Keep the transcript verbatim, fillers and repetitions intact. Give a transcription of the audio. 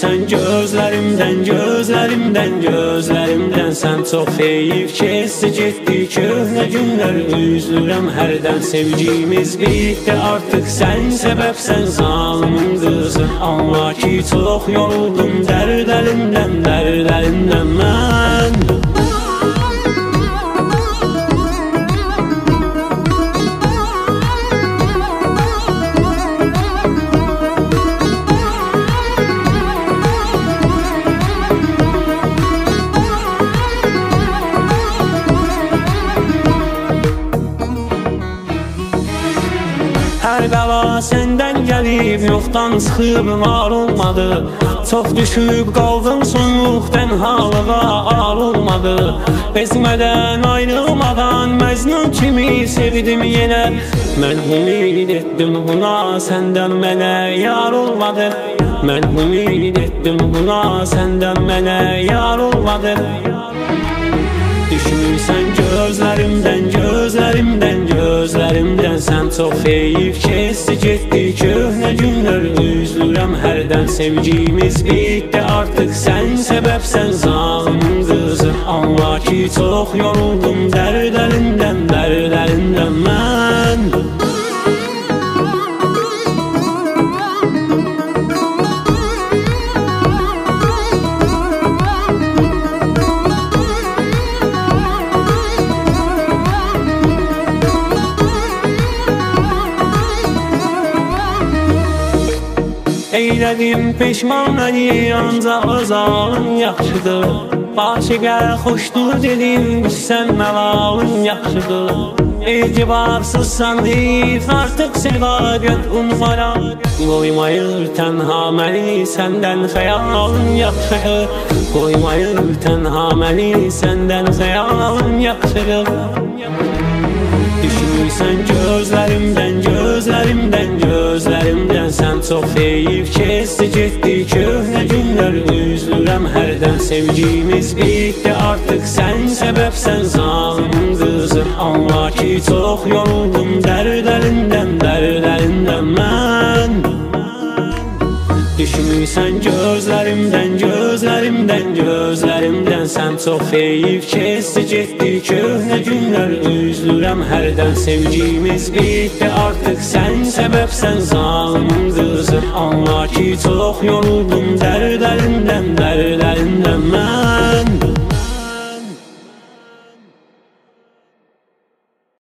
Düşmürsən gözlərimdən, gözlərimdən, gözlərimdən. Sən çox heyif keçdi, getdi köhnə günlər. Üzülürəm hərdən, sevgimiz bitdi artıq. Sən səbəbsən zalımın qızı. Anla ki çox yoruldum dərd əlimdən, dərd əlimdən mən. Hər bəla səndən gəlib, yoxdan çıxıb var olmadı. Çox düşüb qaldım soyuq tənhalığa, ar olmadı. Bezmədən ayrılmadan Məcnun kimi sevdim yenə. Mən ümid etdim buna, səndən mənə yar olmadı. Mən ümid etdim buna, səndən mənə yar olmadı. Düşmürsən gözlərimdən, gözlərimdən, gözlərimdən. Sən çox heyif keçdi, getdi köhnə günlər. Üzülürəm hərdən, sevgimiz bitdi artıq. Sən səbəbsən zalımın qızı. Anla ki çox yoruldum dərd əlindən, dərd əlindən mən. Eylədim peşman məni, ancaq öz halın yaxşıdır. Başıqə xoşdur dedim, sən məlalın yaxşıdır. Etibarsızsan deyib, artıq sevaqət unmaram. Qoymayır tənha məni, səndən xəyalın yaxşıdır. Qoymayır tənha məni, səndən xəyalın yaxşıdır. Düşmürsən gözlərimdən, gözlərimdən, gözlərimdən. Sən çox heyif keçdi, getdi köhnə günlər. Üzülürəm hərdən, sevgimiz bitdi artıq. Sən səbəbsən zalımın qızı. Anla ki çox yoruldum dərd əlindən, dərd əlindən mən. Düşmürsən gözlərimdən, gözlərimdən, gözlərimdən. Sən çox heyif keçdi, getdi köhnə günlər. Üzülürəm hərdən, sevgimiz bitdi artıq. Sən səbəbsən zalımın qızı. Anla ki çox yoruldum dərd əlindən, dərd əlindən mən.